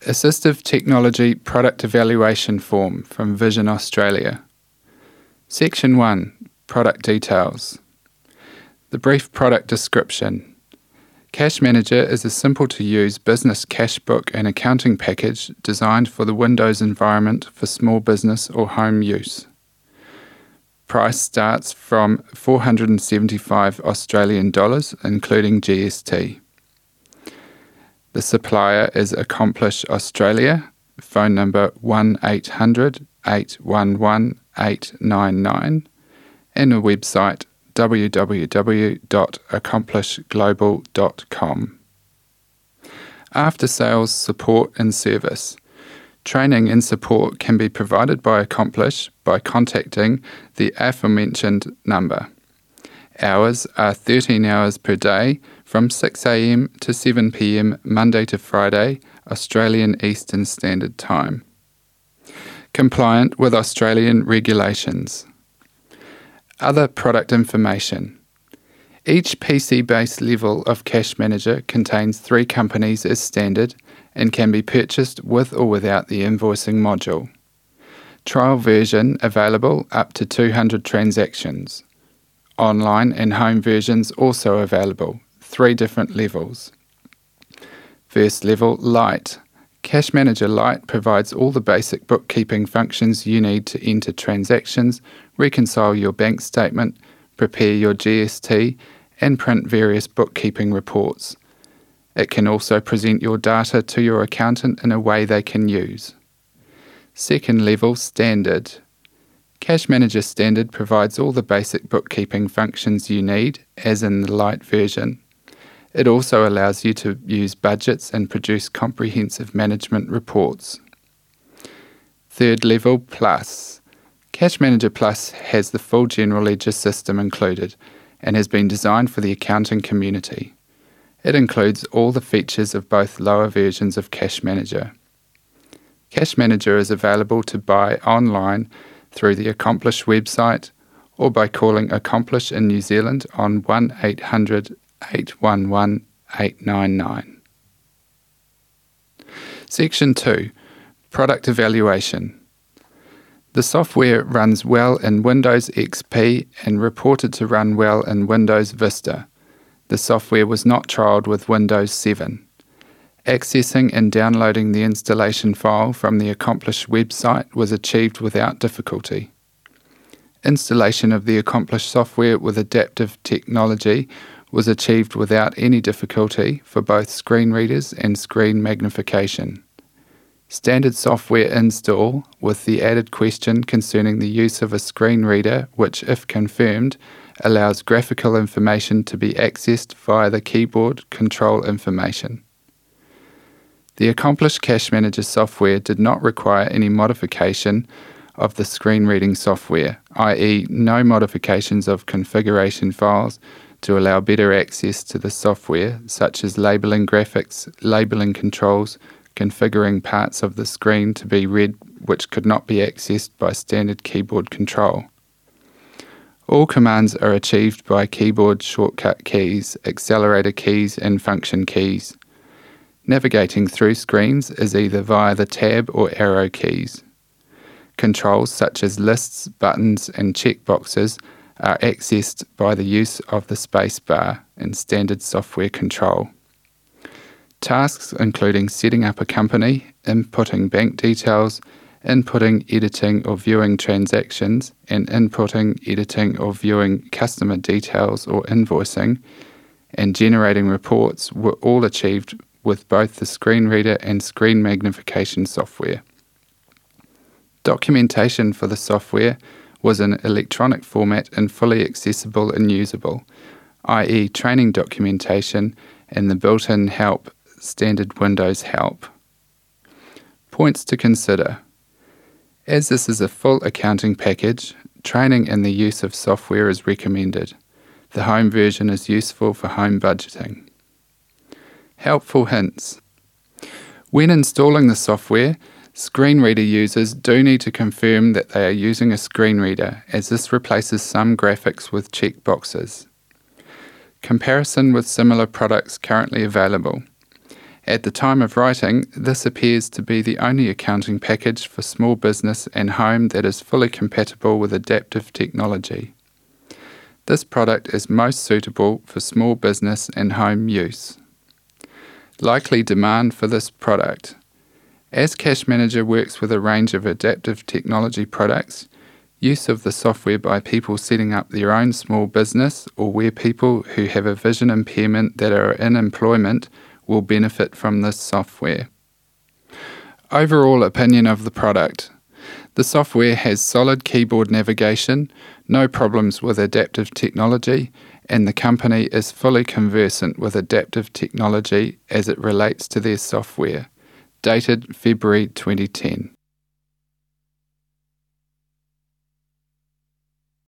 Assistive Technology Product Evaluation Form from Vision Australia. Section 1. Product Details. The brief product description. Cash Manager is a simple-to-use business cash book and accounting package designed for the Windows environment for small business or home use. Price starts from $475 Australian dollars, including GST. The supplier is Accomplish Australia, phone number 1-800-811-899, and a website www.accomplishglobal.com. After sales support and service. Training and support can be provided by Accomplish by contacting the aforementioned number. Hours are 13 hours per day from 6 a.m. to 7 p.m. Monday to Friday, Australian Eastern Standard Time. Compliant with Australian regulations. Other product information. Each PC-based level of Cash Manager contains 3 companies as standard and can be purchased with or without the invoicing module. Trial version available up to 200 transactions. Online and home versions also available, 3 different levels. First level, Lite. Cash Manager Lite provides all the basic bookkeeping functions you need to enter transactions, reconcile your bank statement, prepare your GST, and print various bookkeeping reports. It can also present your data to your accountant in a way they can use. Second level, Standard. Cash Manager Standard provides all the basic bookkeeping functions you need, as in the Lite version. It also allows you to use budgets and produce comprehensive management reports. Third level, Plus. Cash Manager Plus has the full general ledger system included and has been designed for the accounting community. It includes all the features of both lower versions of Cash Manager. Cash Manager is available to buy online through the Accomplish website or by calling Accomplish in New Zealand on 1-800-811-899. Section 2. Product Evaluation. The software runs well in Windows XP and reported to run well in Windows Vista. The software was not trialled with Windows 7. Accessing and downloading the installation file from the Accomplish website was achieved without difficulty. Installation of the Accomplish software with adaptive technology was achieved without any difficulty for both screen readers and screen magnification. Standard software install with the added question concerning the use of a screen reader which, if confirmed, allows graphical information to be accessed via the keyboard control information. The Accomplish Cash Manager software did not require any modification of the screen reading software, i.e. no modifications of configuration files to allow better access to the software, such as labeling graphics, labeling controls, configuring parts of the screen to be read which could not be accessed by standard keyboard control. All commands are achieved by keyboard shortcut keys, accelerator keys, and function keys. Navigating through screens is either via the tab or arrow keys. Controls such as lists, buttons, and checkboxes are accessed by the use of the space bar in standard software control. Tasks including setting up a company, inputting bank details, inputting, editing, or viewing transactions, and inputting, editing, or viewing customer details or invoicing, and generating reports were all achieved with both the screen reader and screen magnification software. Documentation for the software was in electronic format and fully accessible and usable, i.e. training documentation and the built-in help, standard Windows help. Points to consider. As this is a full accounting package, training in the use of software is recommended. The home version is useful for home budgeting. Helpful hints. When installing the software, screen reader users do need to confirm that they are using a screen reader, as this replaces some graphics with checkboxes. Comparison with similar products currently available. At the time of writing, this appears to be the only accounting package for small business and home that is fully compatible with adaptive technology. This product is most suitable for small business and home use. Likely demand for this product. As Cash Manager works with a range of adaptive technology products, use of the software by people setting up their own small business or where people who have a vision impairment that are in employment will benefit from this software. Overall opinion of the product. The software has solid keyboard navigation, no problems with adaptive technology, and the company is fully conversant with adaptive technology as it relates to their software. Dated February 2010.